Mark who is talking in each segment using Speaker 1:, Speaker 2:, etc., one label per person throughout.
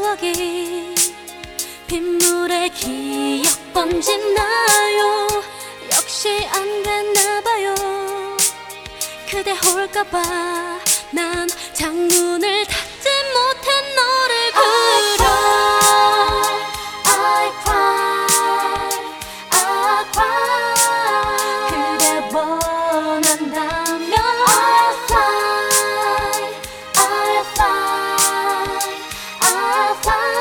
Speaker 1: 추억이 빗물에 기억 번지나요. 역시 안 됐나봐요. 그대 올까봐 난 창문을 닫지 못해 너를 그려. I cry, I cry. 그대 원한다면 I'll fly, I'll fly, I'll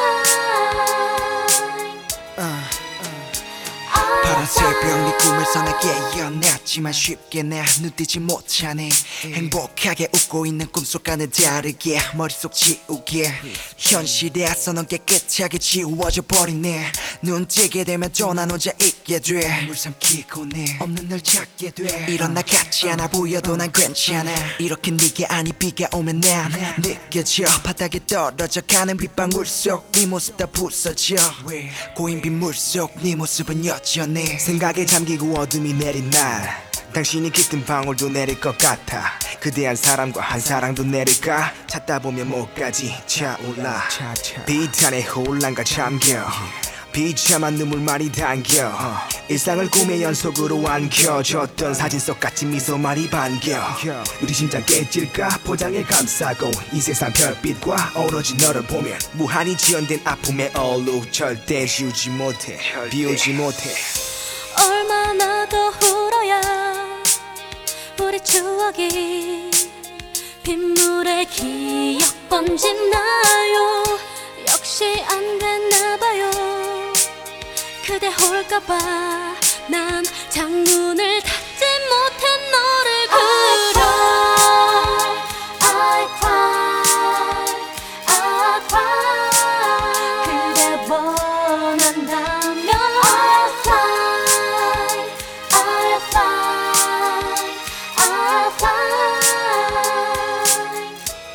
Speaker 1: fly.
Speaker 2: 파란색 별이 꿈에서 나 깨어났지만 쉽게 내 눈 뜨지 못하네. 행복하게 웃고 있는 꿈속과는 다르게 머릿속 지우개. 현실에서 넌 깨끗하게 지워져 버리네. 눈 뜨게 되면 또 난 혼자 있게 돼. 물 삼키고 내 없는 널 찾게 돼. 이런 나 같지 않아 보여도 난 괜찮아. 이렇게 네게 아니 비가 오면 난 느껴져. 바닥에 떨어져 가는 빗방울 속 네 모습 다 부서져. 고인 빗물 속 네 모습은 여전해.
Speaker 3: 생각에 잠기고 어둠이 내린 날 당신이 깃든 방울도 내릴 것 같아. 그대한 사람과 한 사랑도 내릴까. 찾다 보면 목까지 차올라. 비탄의 혼란과 잠겨 비참한 눈물만이 담겨. 일상을 꿈의 연속으로 안겨줬던 사진 속 같은 미소만이 반겨. 우리 심장 깨질까 포장에 감싸고 이 세상 별빛과 어우러진 너를 보면 무한히 지연된 아픔의 얼룩 절대 지우지 못해 비우지 못해.
Speaker 1: 얼마나 더 울어야 우리 추억이 빗물에 기억 번지나요. 역시 안 됐나봐요. 그대 올까봐 난 창문을 닫지 못해 너를 그려. I cry, I cry. 그대 원한다면 I'll fly, I'll fly, I'll fly,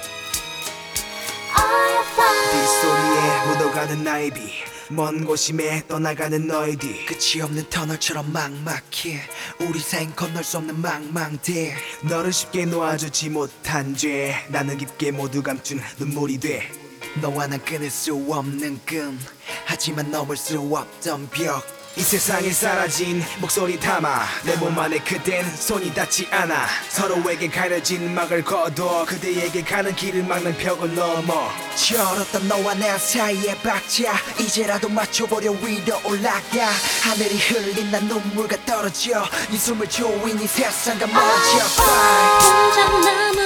Speaker 1: I'll fly.
Speaker 3: 빗소리에 묻어가는 나의 비 먼 곳임에 떠나가는 너의 뒤.
Speaker 2: 끝이 없는 터널처럼 막막해. 우리 사이는 건널 수 없는 망망대.
Speaker 3: 너를 쉽게 놓아주지 못한 죄 나는 깊게 모두 감춘 눈물이 돼.
Speaker 2: 너와 난 끊을 수 없는 끈 하지만 넘을 수 없던 벽.
Speaker 3: 이 세상에 사라진 목소리 담아 내 몸 안에 그댄 손이 닿지 않아. 서로에게 가려진 막을 거둬 그대에게 가는 길을 막는 벽을 넘어.
Speaker 2: 철었던 너와 내 사이의 박자 이제라도 맞춰보려 위로 올라가. 하늘이 흘린 난 눈물과 떨어져 네 숨을 조인 이 세상과 멀어져.
Speaker 1: 혼자 남은